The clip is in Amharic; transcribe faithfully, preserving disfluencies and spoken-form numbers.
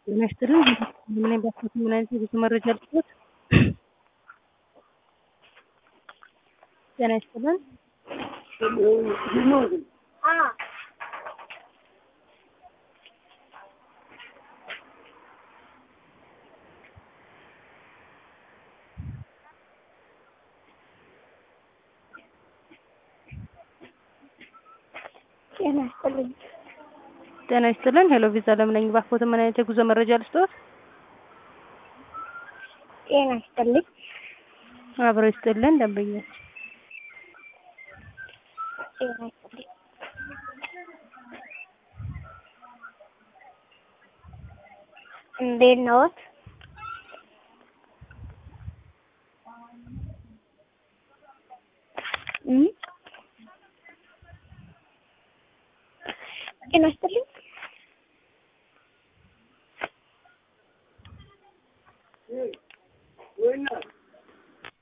ጤና ይስጥልኝ። ምን ባክዎት ምን አይነት የጉዞ መረጃ ልስጥዎት? ጤና ይስጥልኝ። ጤና ይስጥልኝ። ጤና ይስጥልኝ። ሄሎ ቪዛ ለምን ነኝ ባክዎት ምን አይነት የጉዞ መረጃ ልስጥዎት? ጤና ይስጥልኝ። አብሮ ይስጥልን ደንበኛች። ጤና ይስጥልኝ። እንዴት ነዎት? እም ጤና ይስጥልኝ።